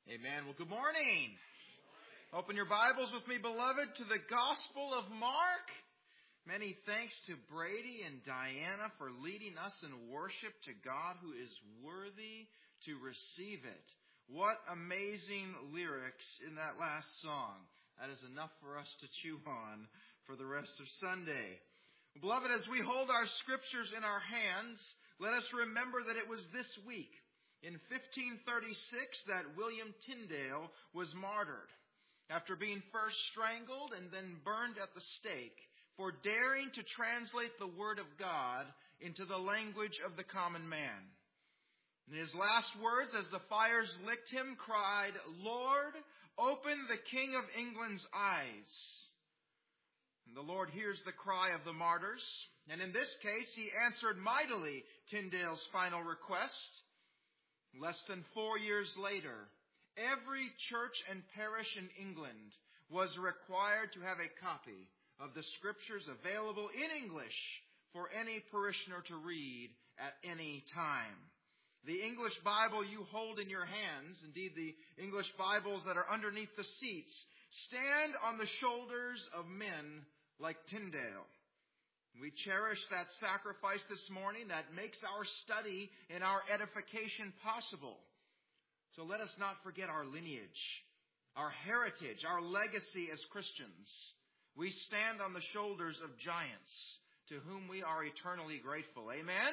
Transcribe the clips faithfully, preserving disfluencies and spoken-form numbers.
Amen. Well, good morning. Open your Bibles with me, beloved, to the Gospel of Mark. Many thanks to Brady and Diana for leading us in worship to God who is worthy to receive it. What amazing lyrics in that last song. That is enough for us to chew on for the rest of Sunday. Beloved, as we hold our scriptures in our hands, let us remember that it was this week, in fifteen thirty-six, that William Tyndale was martyred after being first strangled and then burned at the stake for daring to translate the Word of God into the language of the common man. In his last words, as the fires licked him, cried, "Lord, open the King of England's eyes." And the Lord hears the cry of the martyrs, and in this case, He answered mightily Tyndale's final request. Less than four years later, every church and parish in England was required to have a copy of the Scriptures available in English for any parishioner to read at any time. The English Bible you hold in your hands, indeed the English Bibles that are underneath the seats, stand on the shoulders of men like Tyndale. We cherish that sacrifice this morning that makes our study and our edification possible. So let us not forget our lineage, our heritage, our legacy as Christians. We stand on the shoulders of giants to whom we are eternally grateful. Amen?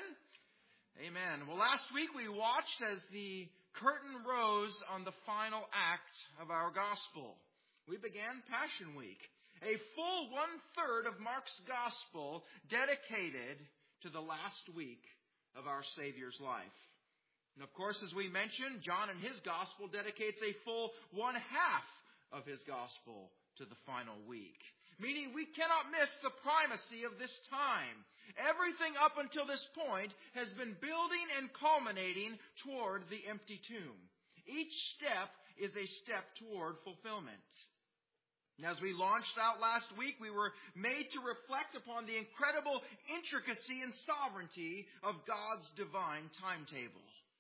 Amen. Well, last week we watched as the curtain rose on the final act of our gospel. We began Passion Week, a full one-third of Mark's gospel dedicated to the last week of our Savior's life. And of course, as we mentioned, John in his gospel dedicates a full one-half of his gospel to the final week. Meaning we cannot miss the primacy of this time. Everything up until this point has been building and culminating toward the empty tomb. Each step is a step toward fulfillment. And as we launched out last week, we were made to reflect upon the incredible intricacy and sovereignty of God's divine timetable.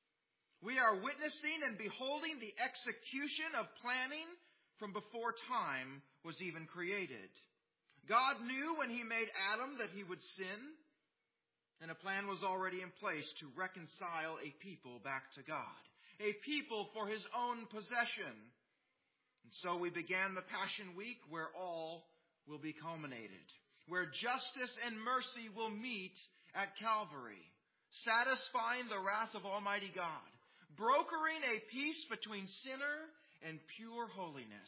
We are witnessing and beholding the execution of planning from before time was even created. God knew when He made Adam that he would sin, and a plan was already in place to reconcile a people back to God, a people for His own possession. And so we began the Passion Week where all will be culminated, where justice and mercy will meet at Calvary, satisfying the wrath of Almighty God, brokering a peace between sinner and pure holiness.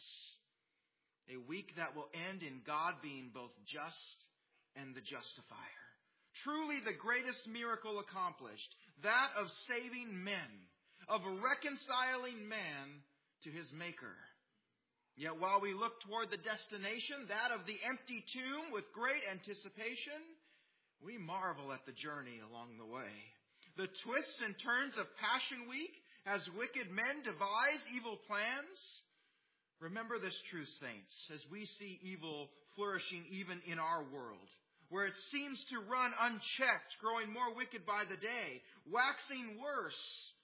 A week that will end in God being both just and the justifier. Truly the greatest miracle accomplished, that of saving men, of reconciling man to his Maker. Yet while we look toward the destination, that of the empty tomb, with great anticipation, we marvel at the journey along the way. The twists and turns of Passion Week as wicked men devise evil plans. Remember this truth, saints, as we see evil flourishing even in our world, where it seems to run unchecked, growing more wicked by the day, waxing worse.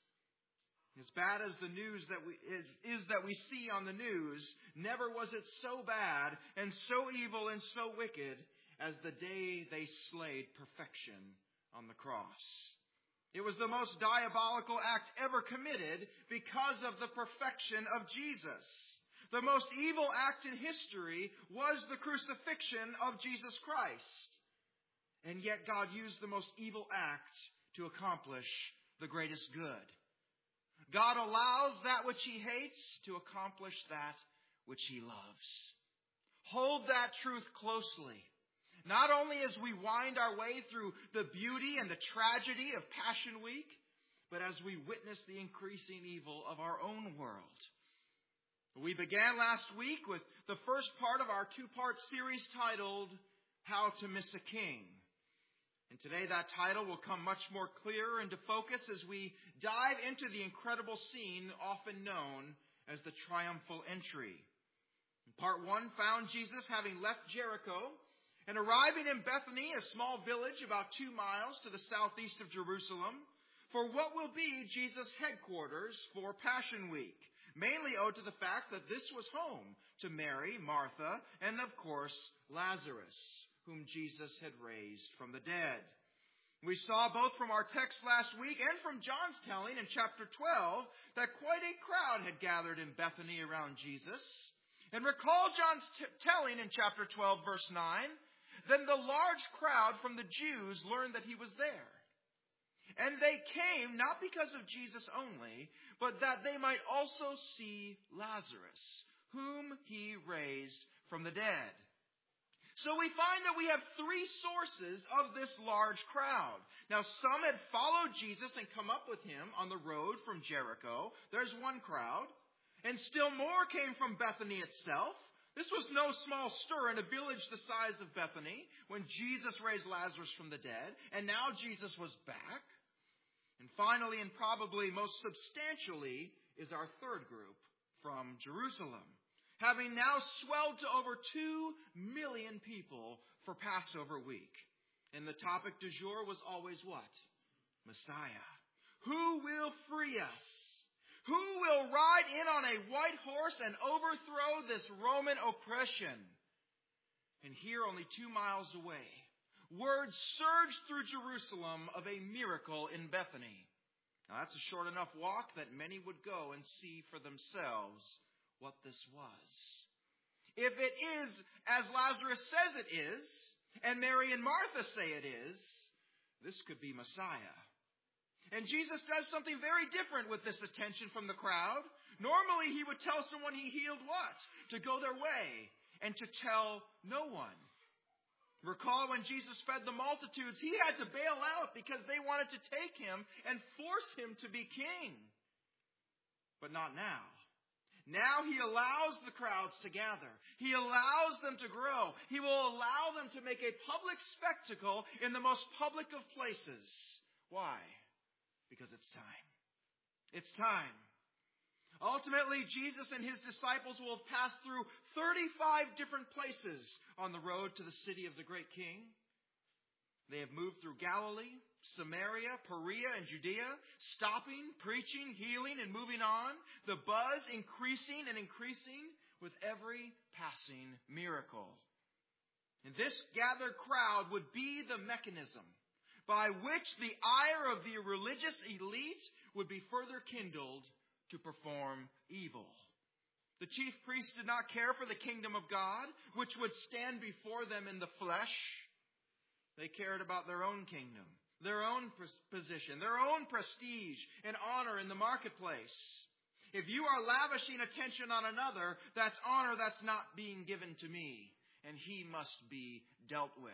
As bad as the news that we is, is that we see on the news, never was it so bad and so evil and so wicked as the day they slayed perfection on the cross. It was the most diabolical act ever committed because of the perfection of Jesus. The most evil act in history was the crucifixion of Jesus Christ. And yet God used the most evil act to accomplish the greatest good. God allows that which He hates to accomplish that which He loves. Hold that truth closely. Not only as we wind our way through the beauty and the tragedy of Passion Week, but as we witness the increasing evil of our own world. We began last week with the first part of our two-part series titled, How to Miss a King. And today that title will come much more clearer into focus as we dive into the incredible scene often known as the triumphal entry. Part one found Jesus having left Jericho and arriving in Bethany, a small village about two miles to the southeast of Jerusalem, for what will be Jesus' headquarters for Passion Week. mainly owed to the fact that this was home to Mary, Martha, and of course Lazarus, whom Jesus had raised from the dead. We saw both from our text last week and from John's telling in chapter twelve that quite a crowd had gathered in Bethany around Jesus. And recall John's t- telling in chapter twelve, verse nine, then the large crowd from the Jews learned that he was there. And they came not because of Jesus only, but that they might also see Lazarus, whom he raised from the dead. So we find that we have three sources of this large crowd. Now, some had followed Jesus and come up with him on the road from Jericho. There's one crowd. And still more came from Bethany itself. This was no small stir in a village the size of Bethany when Jesus raised Lazarus from the dead. And now Jesus was back. And finally, and probably most substantially, is our third group from Jerusalem, having now swelled to over two million people for Passover week. And the topic du jour was always what? Messiah. Who will free us? Who will ride in on a white horse and overthrow this Roman oppression? And here, only two miles away, word surged through Jerusalem of a miracle in Bethany. Now, that's a short enough walk that many would go and see for themselves what this was. If it is as Lazarus says it is, and Mary and Martha say it is, this could be Messiah. And Jesus does something very different with this attention from the crowd. Normally, he would tell someone he healed what? To go their way and to tell no one. Recall when Jesus fed the multitudes, he had to bail out because they wanted to take him and force him to be king. But not now. Now he allows the crowds to gather. He allows them to grow. He will allow them to make a public spectacle in the most public of places. Why? Because it's time. It's time. Ultimately, Jesus and his disciples will have passed through thirty-five different places on the road to the city of the great king. They have moved through Galilee, Samaria, Perea, and Judea, stopping, preaching, healing, and moving on. The buzz increasing and increasing with every passing miracle. And this gathered crowd would be the mechanism by which the ire of the religious elite would be further kindled to perform evil. The chief priests did not care for the kingdom of God, which would stand before them in the flesh. They cared about their own kingdom, their own position, their own prestige and honor in the marketplace. If you are lavishing attention on another, that's honor that's not being given to me, and he must be dealt with.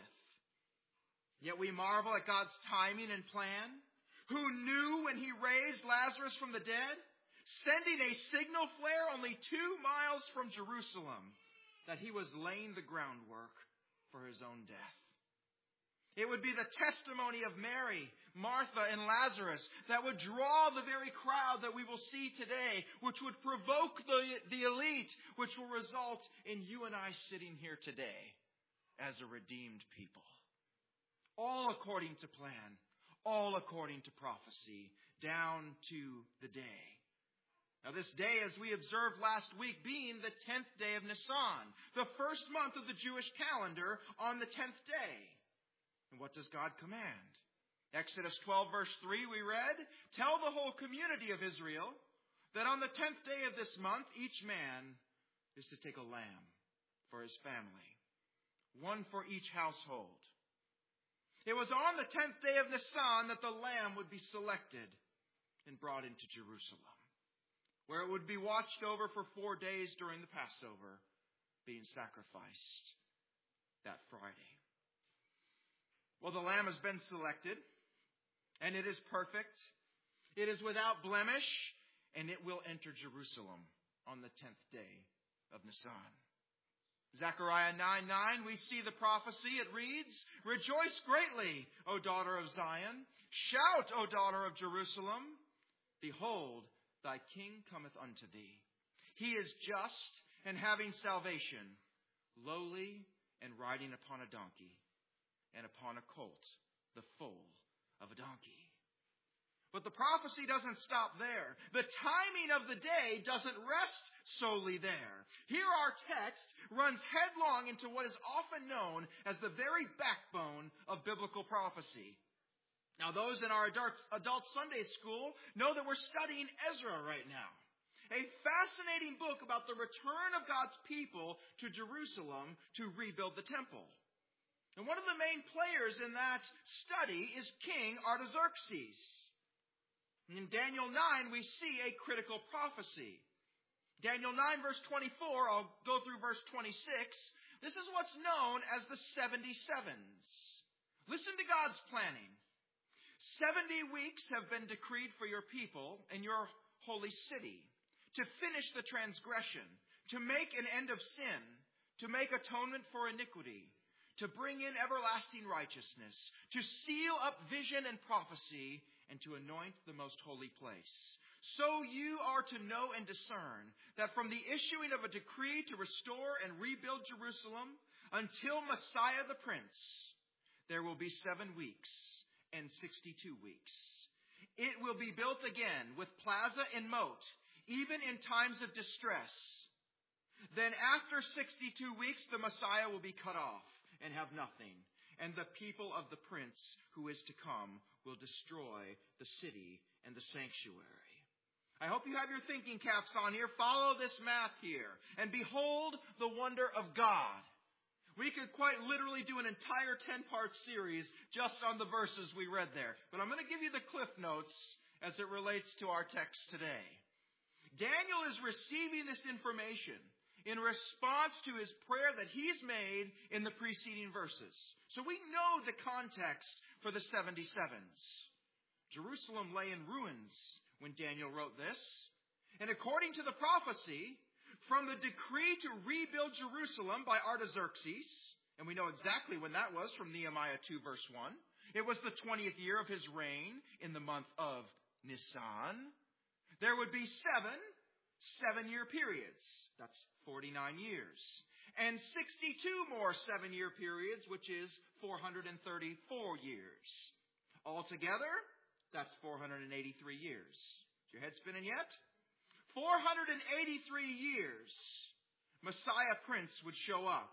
Yet we marvel at God's timing and plan, who knew when he raised Lazarus from the dead, sending a signal flare only two miles from Jerusalem, that he was laying the groundwork for his own death. It would be the testimony of Mary, Martha, and Lazarus that would draw the very crowd that we will see today, which would provoke the, the elite, which will result in you and I sitting here today as a redeemed people. All according to plan, all according to prophecy, down to the day. Now this day, as we observed last week, being the tenth day of Nisan, the first month of the Jewish calendar on the tenth day. And what does God command? Exodus twelve verse three we read, tell the whole community of Israel that on the tenth day of this month, each man is to take a lamb for his family, one for each household. It was on the tenth day of Nisan that the lamb would be selected and brought into Jerusalem, where it would be watched over for four days during the Passover, being sacrificed that Friday. Well, the lamb has been selected, and it is perfect. It is without blemish, and it will enter Jerusalem on the tenth day of Nisan. Zechariah nine nine, we see the prophecy. It reads, rejoice greatly, O daughter of Zion. Shout, O daughter of Jerusalem. Behold, thy king cometh unto thee. He is just and having salvation, lowly and riding upon a donkey, and upon a colt, the foal of a donkey. But the prophecy doesn't stop there. The timing of the day doesn't rest solely there. Here our text runs headlong into what is often known as the very backbone of biblical prophecy. Now, those in our adult, adult Sunday school know that we're studying Ezra right now. A fascinating book about the return of God's people to Jerusalem to rebuild the temple. And one of the main players in that study is King Artaxerxes. In Daniel nine, we see a critical prophecy. Daniel nine, verse twenty-four, I'll go through verse twenty-six. This is what's known as the seventy-sevens. Listen to God's planning. Seventy weeks have been decreed for your people and your holy city, to finish the transgression, to make an end of sin, to make atonement for iniquity, to bring in everlasting righteousness, to seal up vision and prophecy, and to anoint the most holy place. So you are to know and discern that from the issuing of a decree to restore and rebuild Jerusalem until Messiah the Prince, there will be seven weeks and sixty-two weeks. It will be built again with plaza and moat, even in times of distress. Then after sixty-two weeks, the Messiah will be cut off and have nothing. And the people of the Prince who is to come will destroy the city and the sanctuary. I hope you have your thinking caps on here. Follow this math here. And behold the wonder of God. We could quite literally do an entire ten-part series just on the verses we read there. But I'm going to give you the cliff notes as it relates to our text today. Daniel is receiving this information in response to his prayer that he's made in the preceding verses. So we know the context for the seventy-sevens. Jerusalem lay in ruins when Daniel wrote this. And according to the prophecy, from the decree to rebuild Jerusalem by Artaxerxes, and we know exactly when that was from Nehemiah two verse one, it was the twentieth year of his reign in the month of Nisan. There would be seven seven-year periods. That's forty-nine years. And sixty-two more seven-year periods, which is four hundred thirty-four years. Altogether, that's four hundred eighty-three years. Is your head spinning yet? four hundred eighty-three years, Messiah Prince would show up.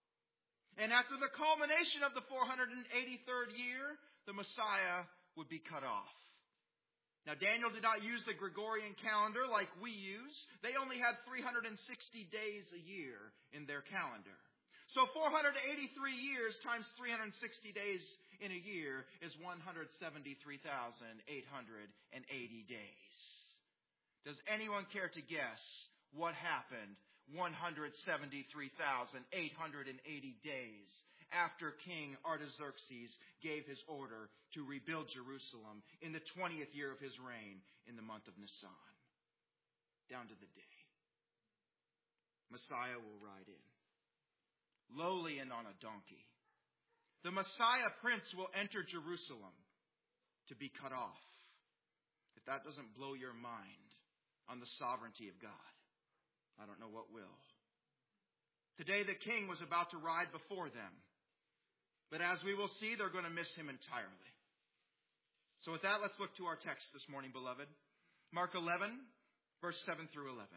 And after the culmination of the four hundred eighty-third year, the Messiah would be cut off. Now, Daniel did not use the Gregorian calendar like we use. They only had three hundred sixty days a year in their calendar. So four hundred eighty-three years times three hundred sixty days in a year is one hundred seventy-three thousand eight hundred eighty days. Does anyone care to guess what happened one hundred seventy-three thousand eight hundred eighty days after King Artaxerxes gave his order to rebuild Jerusalem in the twentieth year of his reign in the month of Nisan? Down to the day. Messiah will ride in, lowly and on a donkey. The Messiah Prince will enter Jerusalem to be cut off. If that doesn't blow your mind on the sovereignty of God, I don't know what will. Today the king was about to ride before them. But as we will see, they're going to miss him entirely. So with that, let's look to our text this morning, beloved. Mark eleven, verse seven through eleven.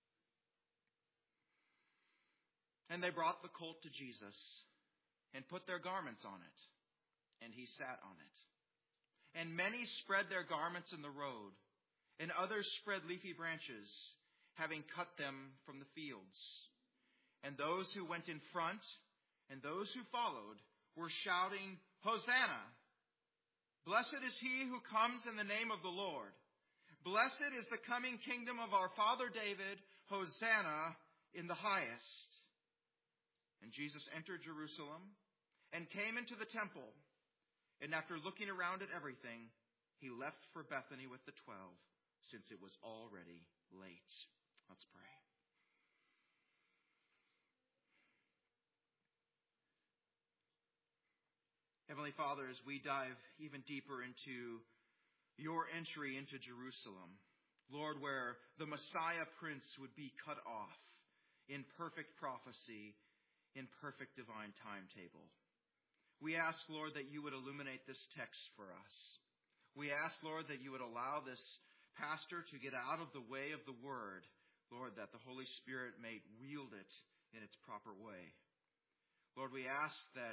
And they brought the colt to Jesus and put their garments on it, and he sat on it. And many spread their garments in the road, and others spread leafy branches, having cut them from the fields. And those who went in front and those who followed were shouting, Hosanna! Blessed is he who comes in the name of the Lord. Blessed is the coming kingdom of our father David. Hosanna in the highest. And Jesus entered Jerusalem and came into the temple. And after looking around at everything, he left for Bethany with the twelve, since it was already late. Let's pray. Heavenly Father, as we dive even deeper into your entry into Jerusalem, Lord, where the Messiah Prince would be cut off in perfect prophecy, in perfect divine timetable, we ask, Lord, that you would illuminate this text for us. We ask, Lord, that you would allow this pastor to get out of the way of the word, Lord, that the Holy Spirit may wield it in its proper way. Lord, we ask that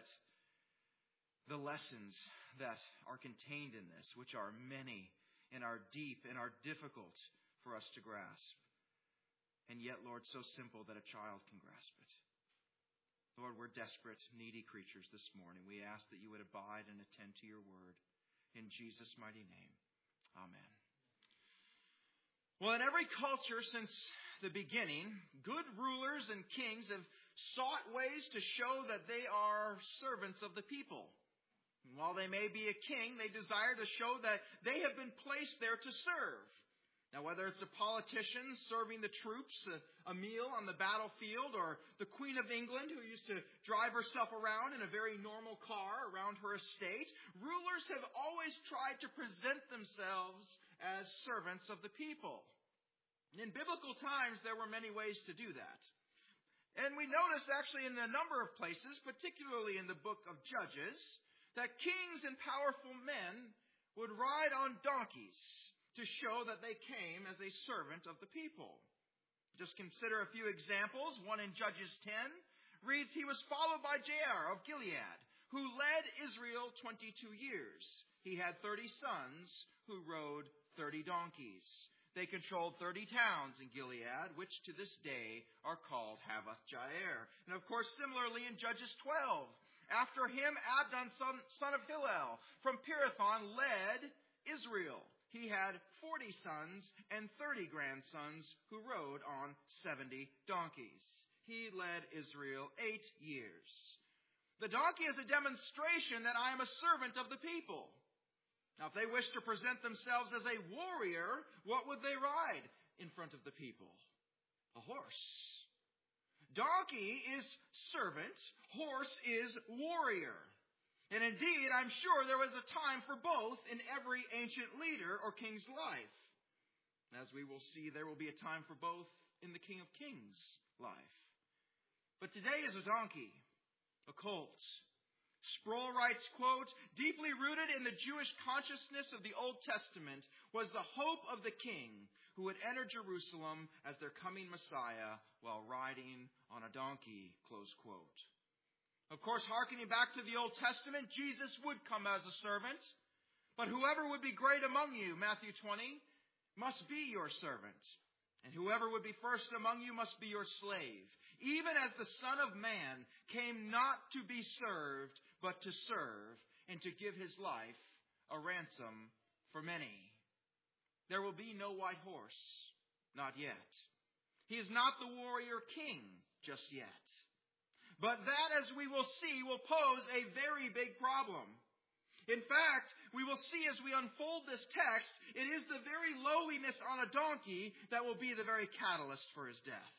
the lessons that are contained in this, which are many and are deep and are difficult for us to grasp, and yet, Lord, so simple that a child can grasp it. Lord, we're desperate, needy creatures this morning. We ask that you would abide and attend to your word. In Jesus' mighty name, amen. Well, in every culture since the beginning, good rulers and kings have sought ways to show that they are servants of the people. And while they may be a king, they desire to show that they have been placed there to serve. Now, whether it's a politician serving the troops a, a meal on the battlefield, or the Queen of England who used to drive herself around in a very normal car around her estate, rulers have always tried to present themselves as servants of the people. In biblical times, there were many ways to do that. And we notice actually in a number of places, particularly in the book of Judges, that kings and powerful men would ride on donkeys to show that they came as a servant of the people. Just consider a few examples. One in Judges ten reads, he was followed by Jair of Gilead, who led Israel twenty-two years. He had thirty sons who rode thirty donkeys. They controlled thirty towns in Gilead, which to this day are called Havoth Jair. And of course, similarly in Judges twelve, after him Abdon, son, son of Hillel, from Pirathon, led Israel. He had forty sons and thirty grandsons who rode on seventy donkeys. He led Israel eight years. The donkey is a demonstration that I am a servant of the people. Now, if they wish to present themselves as a warrior, what would they ride in front of the people? A horse. Donkey is servant. Horse is warrior. And indeed, I'm sure there was a time for both in every ancient leader or king's life. As we will see, there will be a time for both in the King of Kings' life. But today is a donkey, a colt. Sproul writes, quote, deeply rooted in the Jewish consciousness of the Old Testament was the hope of the king who would enter Jerusalem as their coming Messiah while riding on a donkey, close quote. Of course, hearkening back to the Old Testament, Jesus would come as a servant. But whoever would be great among you, Matthew twenty, must be your servant. And whoever would be first among you must be your slave. Even as the Son of Man came not to be served, but to serve, and to give his life a ransom for many. There will be no white horse, not yet. He is not the warrior king just yet. But that, as we will see, will pose a very big problem. In fact, we will see as we unfold this text, it is the very lowliness on a donkey that will be the very catalyst for his death.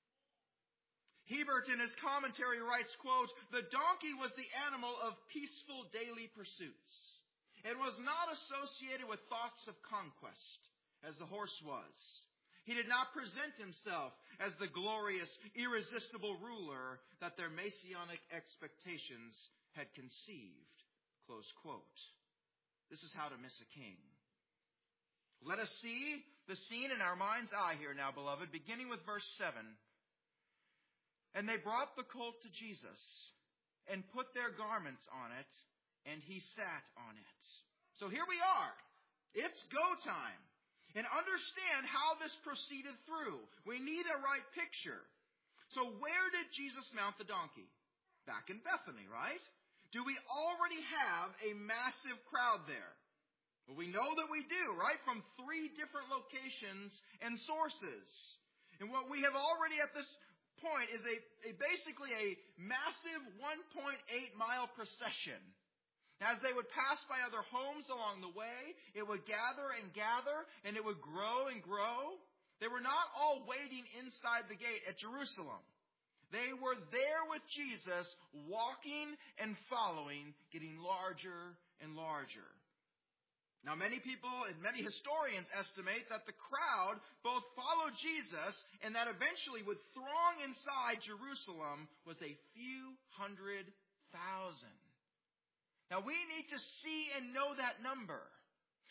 Hebert in his commentary writes, quote, the donkey was the animal of peaceful daily pursuits. It was not associated with thoughts of conquest, as the horse was. He did not present himself as the glorious, irresistible ruler that their messianic expectations had conceived. Close quote. This is how to miss a king. Let us see the scene in our mind's eye here now, beloved, beginning with verse seven. And they brought the colt to Jesus and put their garments on it, and he sat on it. So here we are. It's go time. And understand how this proceeded through. We need a right picture. So where did Jesus mount the donkey? Back in Bethany, right? Do we already have a massive crowd there? Well, we know that we do, right? From three different locations and sources. And what we have already at this point is a, a basically a massive one point eight mile procession. As they would pass by other homes along the way, it would gather and gather, and it would grow and grow. They were not all waiting inside the gate at Jerusalem. They were there with Jesus, walking and following, getting larger and larger. Now, many people and many historians estimate that the crowd both followed Jesus and that eventually would throng inside Jerusalem was a few hundred thousand. Now, we need to see and know that number.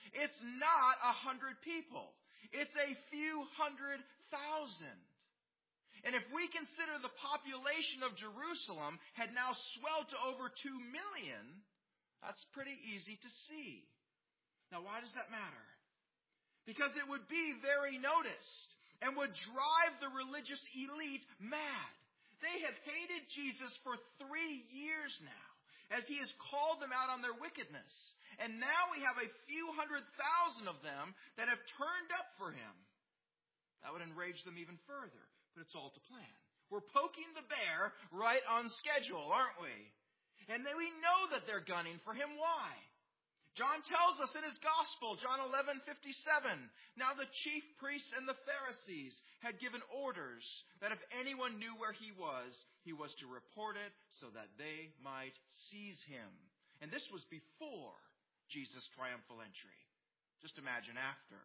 It's not a hundred people. It's a few hundred thousand. And if we consider the population of Jerusalem had now swelled to over two million, that's pretty easy to see. Now, why does that matter? Because it would be very noticed and would drive the religious elite mad. They have hated Jesus for three years now, as he has called them out on their wickedness. And now we have a few hundred thousand of them that have turned up for him. That would enrage them even further, but it's all to plan. We're poking the bear right on schedule, aren't we? And then we know that they're gunning for him. Why? John tells us in his gospel, John eleven fifty-seven, now the chief priests and the Pharisees had given orders that if anyone knew where he was, he was to report it so that they might seize him. And this was before Jesus' triumphal entry. Just imagine after.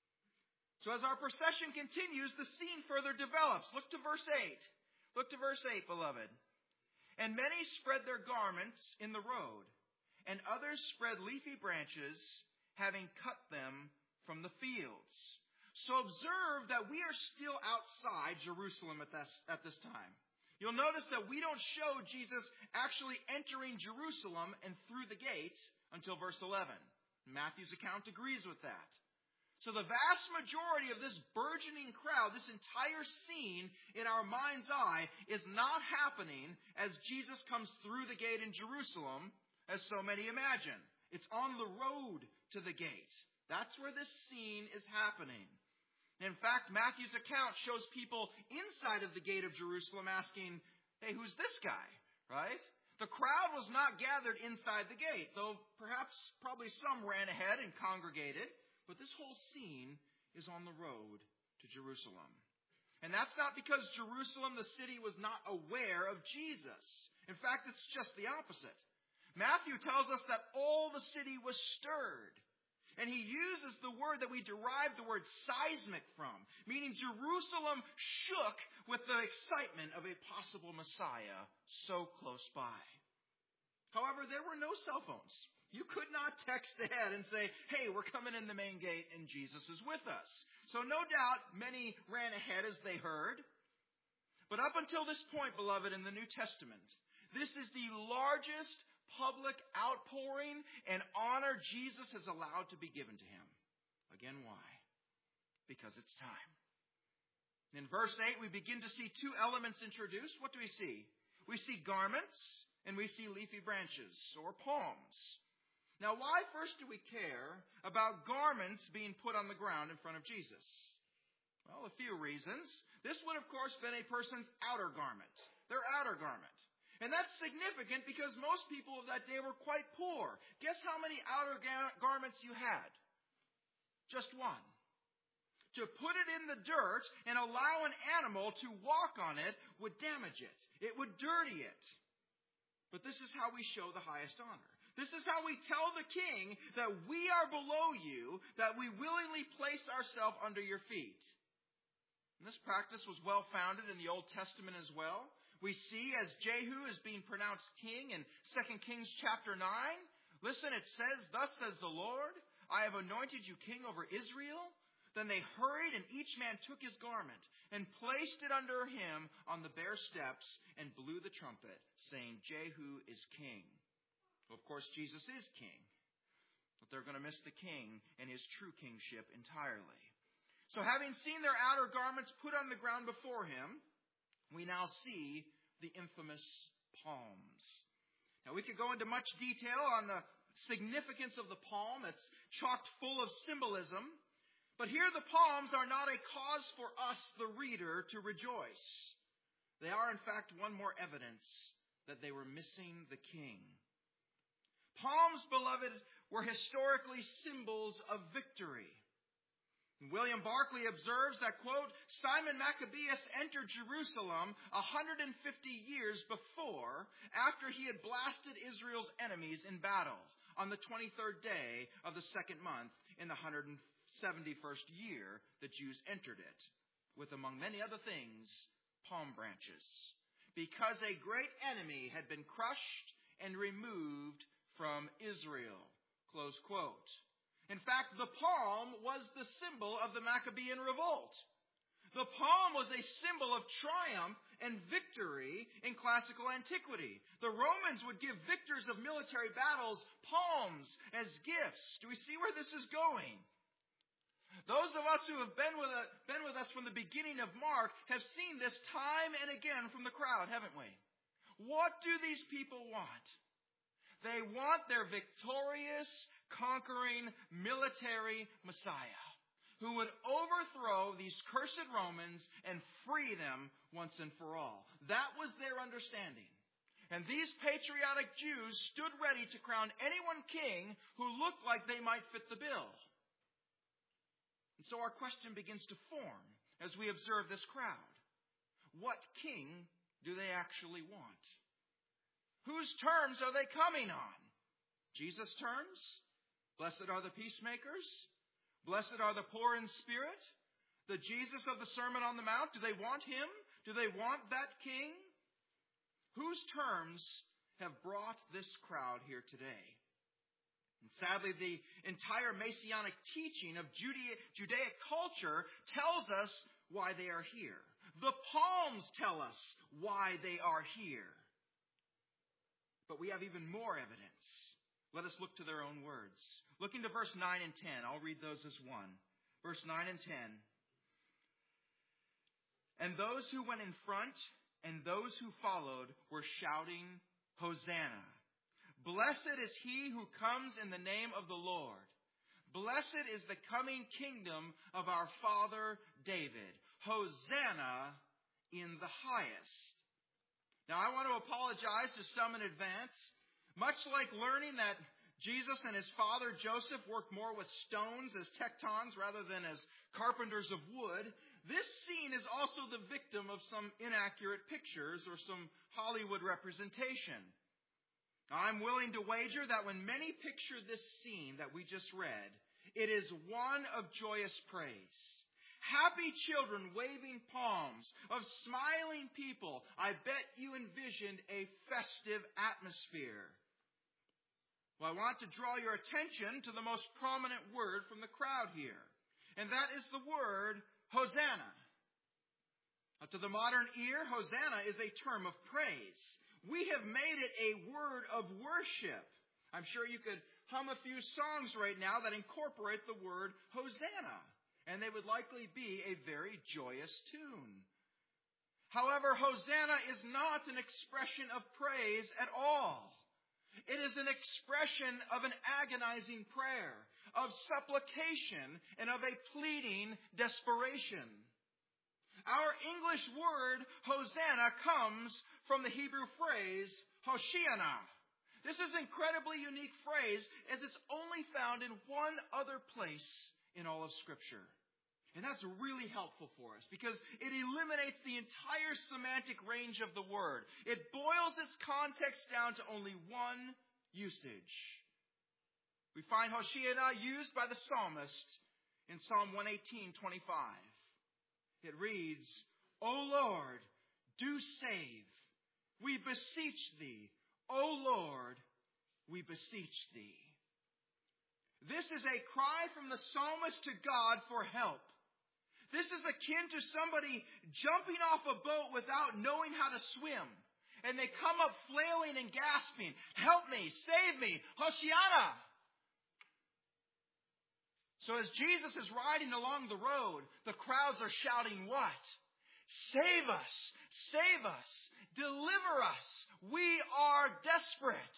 So as our procession continues, the scene further develops. Look to verse eight. Look to verse eight, beloved. And many spread their garments in the road, and others spread leafy branches, having cut them from the fields. So observe that we are still outside Jerusalem at this, at this time. You'll notice that we don't show Jesus actually entering Jerusalem and through the gate until verse eleven. Matthew's account agrees with that. So the vast majority of this burgeoning crowd, this entire scene in our mind's eye, is not happening as Jesus comes through the gate in Jerusalem, as so many imagine. It's on the road to the gate. That's where this scene is happening. In fact, Matthew's account shows people inside of the gate of Jerusalem asking, hey, who's this guy? Right? The crowd was not gathered inside the gate, though perhaps probably some ran ahead and congregated. But this whole scene is on the road to Jerusalem. And that's not because Jerusalem, the city, was not aware of Jesus. In fact, it's just the opposite. Matthew tells us that all the city was stirred. And he uses the word that we derive the word seismic from, meaning Jerusalem shook with the excitement of a possible Messiah so close by. However, there were no cell phones. You could not text ahead and say, hey, we're coming in the main gate and Jesus is with us. So no doubt many ran ahead as they heard. But up until this point, beloved, in the New Testament, this is the largest public outpouring and honor Jesus has allowed to be given to him. Again, why? Because it's time. In verse eight, we begin to see two elements introduced. What do we see? We see garments and we see leafy branches or palms. Now, why first do we care about garments being put on the ground in front of Jesus? Well, a few reasons. This would, of course, been a person's outer garment, their outer garment. And that's significant because most people of that day were quite poor. Guess how many outer ga- garments you had? Just one. To put it in the dirt and allow an animal to walk on it would damage it. It would dirty it. But this is how we show the highest honor. This is how we tell the king that we are below you, that we willingly place ourselves under your feet. And this practice was well founded in the Old Testament as well. We see as Jehu is being pronounced king in Second Kings chapter nine. Listen, it says, thus says the Lord, I have anointed you king over Israel. Then they hurried, and each man took his garment and placed it under him on the bare steps and blew the trumpet, saying, Jehu is king. Well, of course, Jesus is king. But they're going to miss the king and his true kingship entirely. So having seen their outer garments put on the ground before him, we now see the infamous palms. Now, we could go into much detail on the significance of the palm. It's chocked full of symbolism. But here the palms are not a cause for us, the reader, to rejoice. They are, in fact, one more evidence that they were missing the king. Palms, beloved, were historically symbols of victory. William Barclay observes that, quote, Simon Maccabeus entered Jerusalem one hundred fifty years before, after he had blasted Israel's enemies in battle on the twenty-third day of the second month in the one hundred seventy-first year the Jews entered it, with, among many other things, palm branches, because a great enemy had been crushed and removed from Israel, close quote. In fact, the palm was the symbol of the Maccabean revolt. The palm was a symbol of triumph and victory in classical antiquity. The Romans would give victors of military battles palms as gifts. Do we see where this is going? Those of us who have been with, uh, been with us from the beginning of Mark have seen this time and again from the crowd, haven't we? What do these people want? They want their victorious, conquering, military Messiah who would overthrow these cursed Romans and free them once and for all. That was their understanding. And these patriotic Jews stood ready to crown anyone king who looked like they might fit the bill. And so our question begins to form as we observe this crowd. What king do they actually want? Whose terms are they coming on? Jesus' terms? Blessed are the peacemakers? Blessed are the poor in spirit? The Jesus of the Sermon on the Mount? Do they want him? Do they want that king? Whose terms have brought this crowd here today? And sadly, the entire Messianic teaching of Judea, Judaic culture tells us why they are here. The palms tell us why they are here. But we have even more evidence. Let us look to their own words. Look into verse nine and ten. I'll read those as one. Verse nine and ten. And those who went in front and those who followed were shouting, Hosanna! Blessed is he who comes in the name of the Lord. Blessed is the coming kingdom of our father David. Hosanna in the highest. Now I want to apologize to some in advance. Much like learning that Jesus and his father Joseph worked more with stones as tectons rather than as carpenters of wood, this scene is also the victim of some inaccurate pictures or some Hollywood representation. I'm willing to wager that when many picture this scene that we just read, it is one of joyous praise. Happy children waving palms, of smiling people. I bet you envisioned a festive atmosphere. Well, I want to draw your attention to the most prominent word from the crowd here, and that is the word Hosanna. Now, to the modern ear, Hosanna is a term of praise. We have made it a word of worship. I'm sure you could hum a few songs right now that incorporate the word Hosanna, and they would likely be a very joyous tune. However, Hosanna is not an expression of praise at all. It is an expression of an agonizing prayer, of supplication, and of a pleading desperation. Our English word, Hosanna, comes from the Hebrew phrase, Hoshiana. This is an incredibly unique phrase, as it's only found in one other place in all of Scripture. And that's really helpful for us because it eliminates the entire semantic range of the word. It boils its context down to only one usage. We find Hoshiana used by the psalmist in Psalm one eighteen twenty-five. It reads, O Lord, do save. We beseech thee. O Lord, we beseech thee. This is a cry from the psalmist to God for help. This is akin to somebody jumping off a boat without knowing how to swim. And they come up flailing and gasping, help me, save me, Hoshiana. So as Jesus is riding along the road, the crowds are shouting what? Save us, save us, deliver us. We are desperate.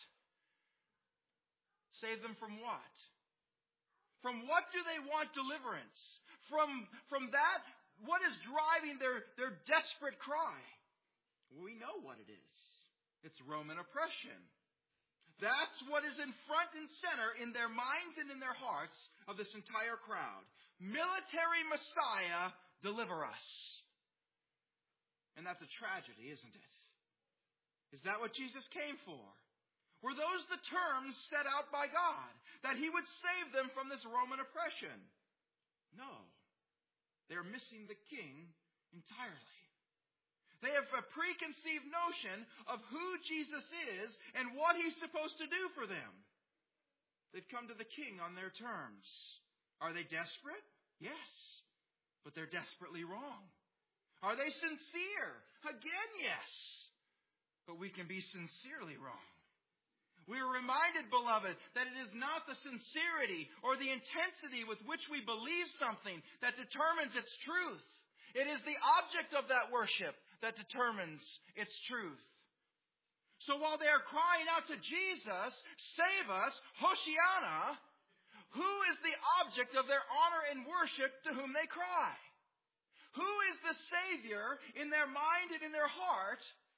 Save them from what? From what do they want deliverance? From, from that, what is driving their, their desperate cry? We know what it is. It's Roman oppression. That's what is in front and center in their minds and in their hearts of this entire crowd. Military Messiah, deliver us. And that's a tragedy, isn't it? Is that what Jesus came for? Were those the terms set out by God? That He would save them from this Roman oppression? No. They're missing the King entirely. They have a preconceived notion of who Jesus is and what He's supposed to do for them. They've come to the king on their terms. Are they desperate? Yes. But they're desperately wrong. Are they sincere? Again, yes. But we can be sincerely wrong. We are reminded, beloved, that it is not the sincerity or the intensity with which we believe something that determines its truth. It is the object of that worship that determines its truth. So while they are crying out to Jesus, save us, Hoshiana, who is the object of their honor and worship to whom they cry? Who is the Savior in their mind and in their heart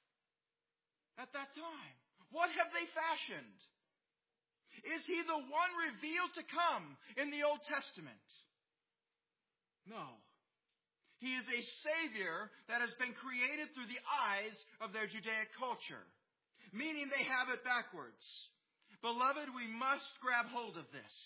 at that time? What have they fashioned? Is he the one revealed to come in the Old Testament? No. He is a Savior that has been created through the eyes of their Judaic culture, meaning they have it backwards. Beloved, we must grab hold of this.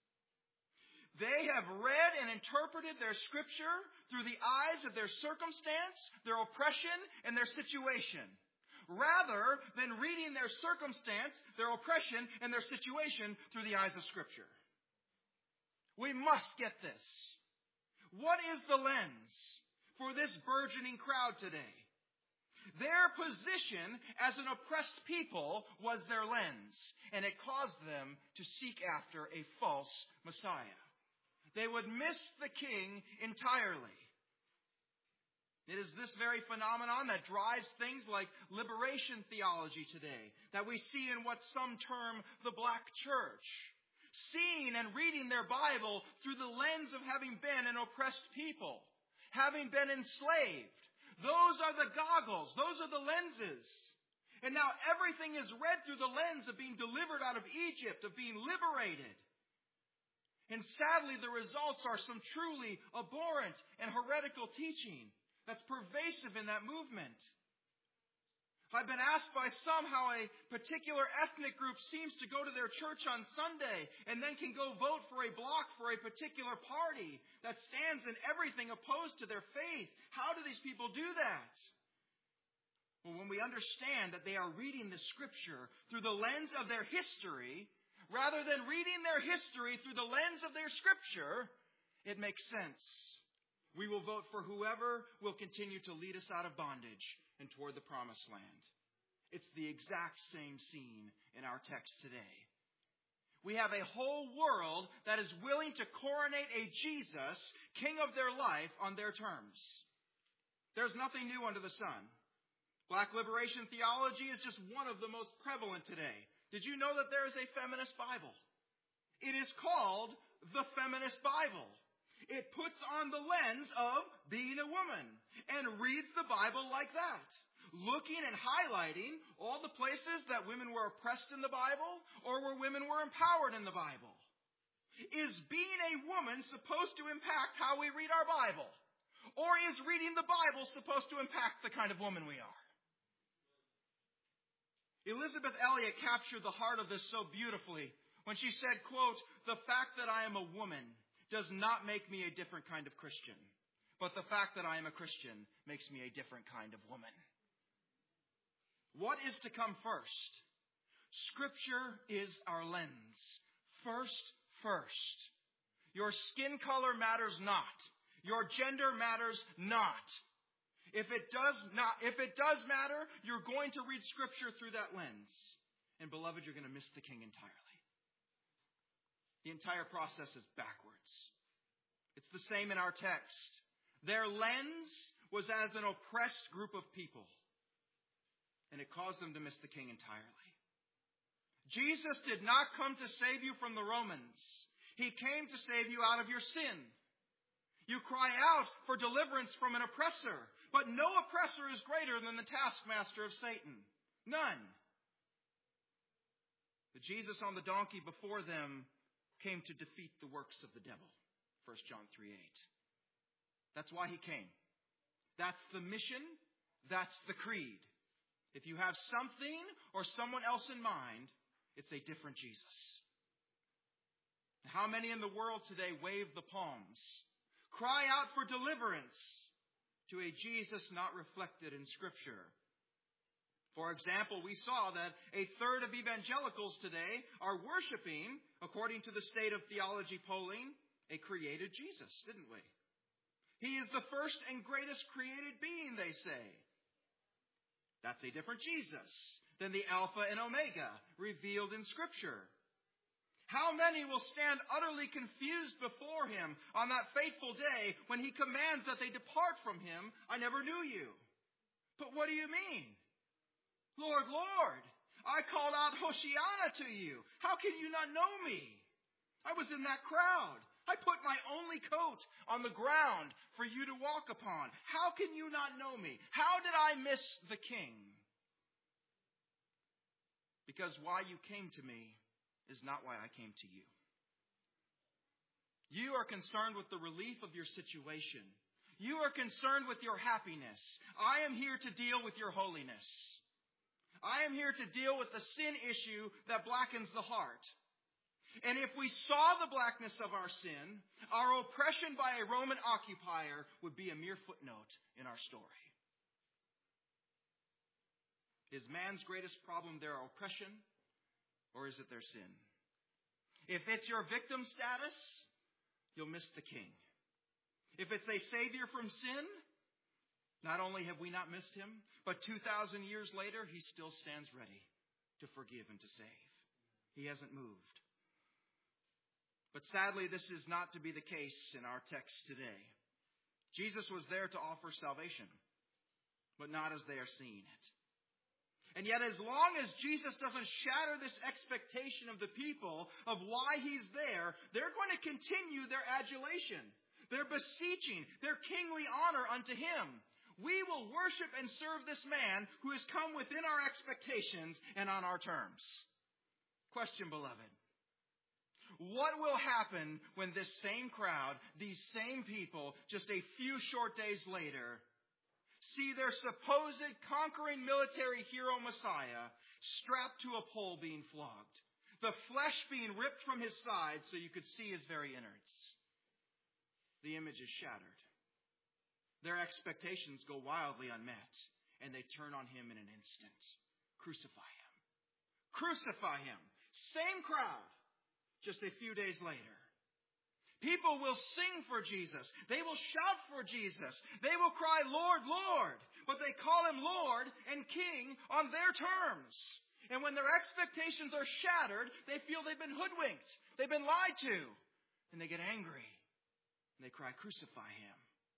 They have read and interpreted their Scripture through the eyes of their circumstance, their oppression, and their situation, rather than reading their circumstance, their oppression, and their situation through the eyes of Scripture. We must get this. What is the lens for this burgeoning crowd today? Their position as an oppressed people was their lens, and it caused them to seek after a false Messiah. They would miss the king entirely. It is this very phenomenon that drives things like liberation theology today, that we see in what some term the black church. Seeing and reading their Bible through the lens of having been an oppressed people, having been enslaved. Those are the goggles. Those are the lenses. And now everything is read through the lens of being delivered out of Egypt, of being liberated. And sadly, the results are some truly abhorrent and heretical teaching that's pervasive in that movement. I've been asked by some how a particular ethnic group seems to go to their church on Sunday and then can go vote for a bloc for a particular party that stands in everything opposed to their faith. How do these people do that? Well, when we understand that they are reading the Scripture through the lens of their history, rather than reading their history through the lens of their Scripture, it makes sense. We will vote for whoever will continue to lead us out of bondage and toward the promised land. It's the exact same scene in our text today. We have a whole world that is willing to coronate a Jesus, king of their life, on their terms. There's nothing new under the sun. Black liberation theology is just one of the most prevalent today. Did you know that there is a feminist Bible? It is called the Feminist Bible. It puts on the lens of being a woman and reads the Bible like that, looking and highlighting all the places that women were oppressed in the Bible or where women were empowered in the Bible. Is being a woman supposed to impact how we read our Bible? Or is reading the Bible supposed to impact the kind of woman we are? Elizabeth Elliot captured the heart of this so beautifully when she said, quote, "The fact that I am a woman does not make me a different kind of Christian, but the fact that I am a Christian makes me a different kind of woman." What is to come first? Scripture is our lens. First, first. Your skin color matters not. Your gender matters not. If it does not, if it does matter, you're going to read Scripture through that lens. And beloved, you're going to miss the king entirely. The entire process is backwards. It's the same in our text. Their lens was as an oppressed group of people. And it caused them to miss the king entirely. Jesus did not come to save you from the Romans. He came to save you out of your sin. You cry out for deliverance from an oppressor. But no oppressor is greater than the taskmaster of Satan. None. The Jesus on the donkey before them came to defeat the works of the devil. First John three eight. That's why he came. That's the mission. That's the creed. If you have something or someone else in mind, it's a different Jesus. How many in the world today wave the palms, cry out for deliverance to a Jesus not reflected in Scripture? For example, we saw that a third of evangelicals today are worshiping, according to the State of Theology polling, a created Jesus, didn't we? He is the first and greatest created being, they say. That's a different Jesus than the Alpha and Omega revealed in Scripture. How many will stand utterly confused before Him on that fateful day when He commands that they depart from Him? I never knew you. But what do you mean? Lord, Lord, I called out Hoshiana to you. How can you not know me? I was in that crowd. I put my only coat on the ground for you to walk upon. How can you not know me? How did I miss the King? Because why you came to me is not why I came to you. You are concerned with the relief of your situation. You are concerned with your happiness. I am here to deal with your holiness. I am here to deal with the sin issue that blackens the heart. And if we saw the blackness of our sin, our oppression by a Roman occupier would be a mere footnote in our story. Is man's greatest problem their oppression, or is it their sin? If it's your victim status, you'll miss the King. If it's a savior from sin, not only have we not missed Him, but two thousand years later, He still stands ready to forgive and to save. He hasn't moved. But sadly, this is not to be the case in our text today. Jesus was there to offer salvation, but not as they are seeing it. And yet, as long as Jesus doesn't shatter this expectation of the people of why He's there, they're going to continue their adulation, their beseeching, their kingly honor unto Him. We will worship and serve this man who has come within our expectations and on our terms. Question, beloved. What will happen when this same crowd, these same people, just a few short days later, see their supposed conquering military hero Messiah strapped to a pole being flogged, the flesh being ripped from His side so you could see His very innards? The image is shattered. Their expectations go wildly unmet, and they turn on Him in an instant. Crucify Him. Crucify Him. Same crowd, just a few days later. People will sing for Jesus. They will shout for Jesus. They will cry, Lord, Lord. But they call Him Lord and King on their terms. And when their expectations are shattered, they feel they've been hoodwinked. They've been lied to. And they get angry. And they cry, crucify Him.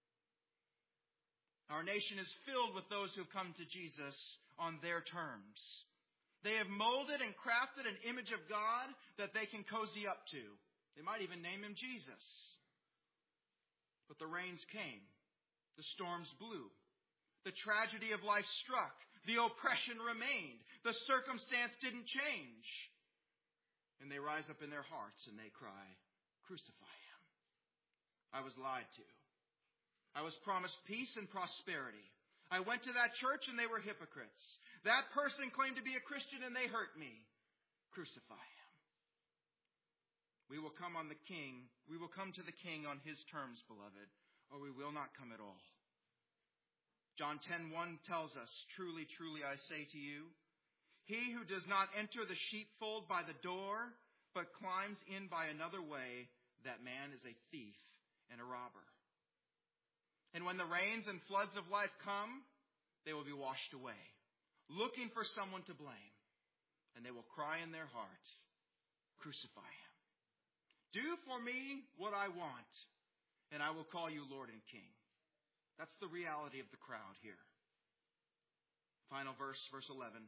Our nation is filled with those who have come to Jesus on their terms. They have molded and crafted an image of God that they can cozy up to. They might even name Him Jesus. But the rains came. The storms blew. The tragedy of life struck. The oppression remained. The circumstance didn't change. And they rise up in their hearts and they cry, crucify Him. I was lied to. I was promised peace and prosperity. I went to that church and they were hypocrites. That person claimed to be a Christian and they hurt me. Crucify Him. We will come on the King. We will come to the King on His terms, beloved, or we will not come at all. John ten one tells us, truly, truly, I say to you, he who does not enter the sheepfold by the door, but climbs in by another way, that man is a thief and a robber. And when the rains and floods of life come, they will be washed away, looking for someone to blame. And they will cry in their heart, crucify Him. Do for me what I want, and I will call you Lord and King. That's the reality of the crowd here. Final verse, verse eleven.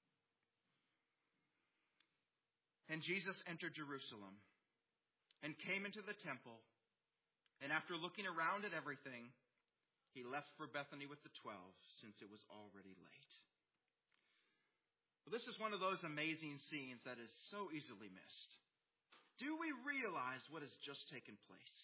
And Jesus entered Jerusalem and came into the temple. And after looking around at everything, He left for Bethany with the twelve, since it was already late. Well, this is one of those amazing scenes that is so easily missed. Do we realize what has just taken place?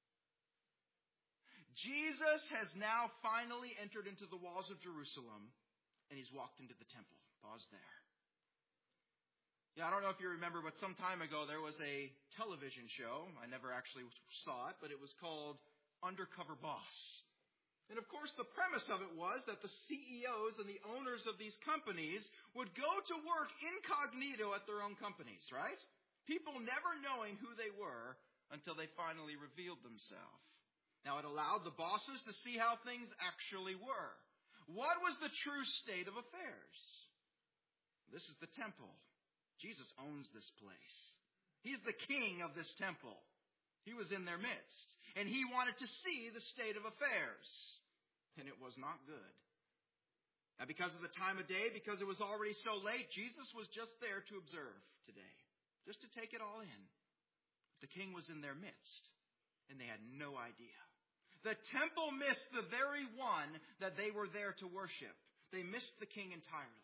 Jesus has now finally entered into the walls of Jerusalem, and He's walked into the temple. Pause there. Yeah, I don't know if you remember, but some time ago there was a television show. I never actually saw it, but it was called Undercover Boss. And of course, the premise of it was that the C E Os and the owners of these companies would go to work incognito at their own companies, right? People never knowing who they were until they finally revealed themselves. Now, it allowed the bosses to see how things actually were. What was the true state of affairs? This is the temple. Jesus owns this place. He's the king of this temple. He was in their midst. And he wanted to see the state of affairs. And it was not good. Now, because of the time of day, because it was already so late, Jesus was just there to observe today. Just to take it all in. The king was in their midst. And they had no idea. The temple missed the very one that they were there to worship. They missed the king entirely.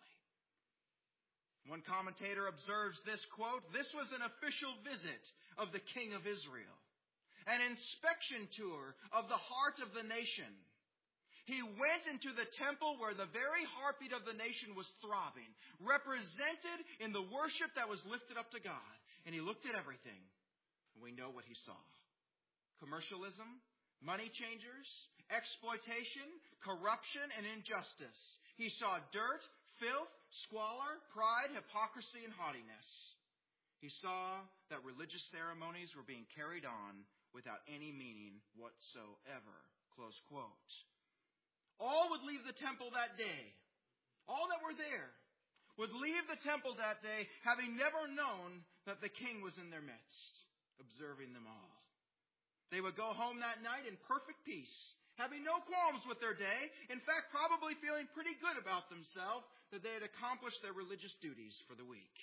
One commentator observes this quote, "This was an official visit of the king of Israel. An inspection tour of the heart of the nation. He went into the temple where the very heartbeat of the nation was throbbing, represented in the worship that was lifted up to God. And he looked at everything. And we know what he saw. Commercialism, money changers, exploitation, corruption, and injustice. He saw dirt, filth, squalor, pride, hypocrisy, and haughtiness. He saw that religious ceremonies were being carried on without any meaning whatsoever." Close quote. All would leave the temple that day. All that were there would leave the temple that day having never known that the king was in their midst, observing them all. They would go home that night in perfect peace, having no qualms with their day, in fact, probably feeling pretty good about themselves that they had accomplished their religious duties for the week.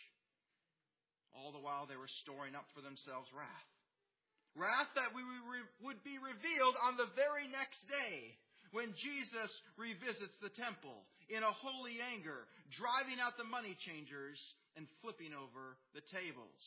All the while they were storing up for themselves wrath. Wrath that we would be revealed on the very next day when Jesus revisits the temple in a holy anger, driving out the money changers and flipping over the tables.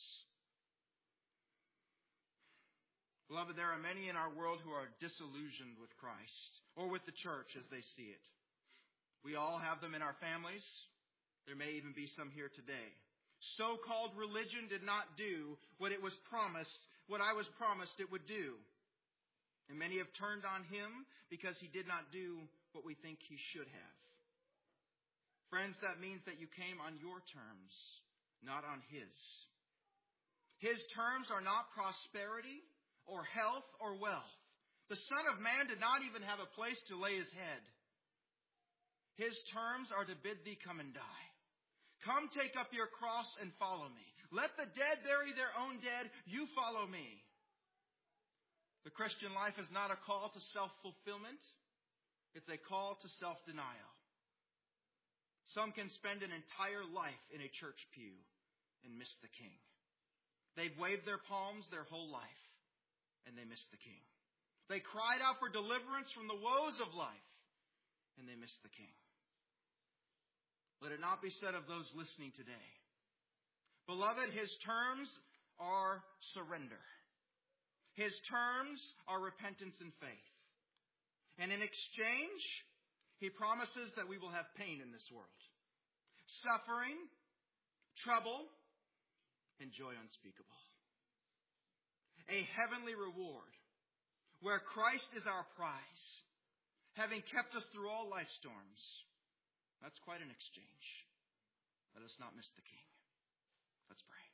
Beloved, there are many in our world who are disillusioned with Christ or with the church as they see it. We all have them in our families. There may even be some here today. So-called religion did not do what it was promised, what I was promised it would do. And many have turned on him because he did not do what we think he should have. Friends, that means that you came on your terms, not on his. His terms are not prosperity or health or wealth. The Son of Man did not even have a place to lay his head. His terms are to bid thee come and die. Come take up your cross and follow me. Let the dead bury their own dead. You follow me. The Christian life is not a call to self-fulfillment. It's a call to self-denial. Some can spend an entire life in a church pew and miss the king. They've waved their palms their whole life and they miss the king. They cried out for deliverance from the woes of life and they miss the king. Let it not be said of those listening today, beloved, his terms are surrender. His terms are repentance and faith. And in exchange, he promises that we will have pain in this world. Suffering, trouble, and joy unspeakable. A heavenly reward where Christ is our prize, having kept us through all life storms. That's quite an exchange. Let us not miss the king. Let's pray.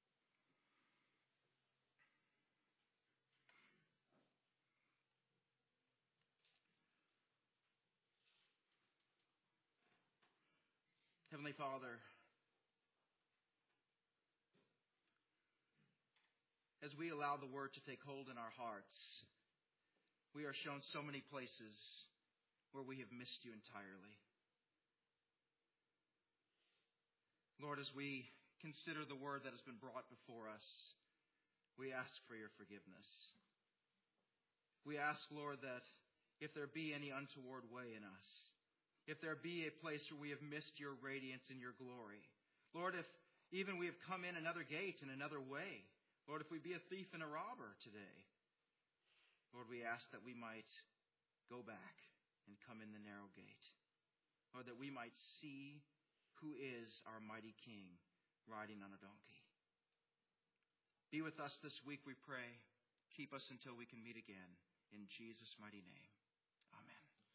Heavenly Father, as we allow the Word to take hold in our hearts, we are shown so many places where we have missed you entirely. Lord, as we consider the Word that has been brought before us, we ask for your forgiveness. We ask, Lord, that if there be any untoward way in us, if there be a place where we have missed your radiance and your glory, Lord, if even we have come in another gate and another way, Lord, if we be a thief and a robber today, Lord, we ask that we might go back and come in the narrow gate. Lord, that we might see who is our mighty King riding on a donkey. Be with us this week, we pray. Keep us until we can meet again. In Jesus' mighty name.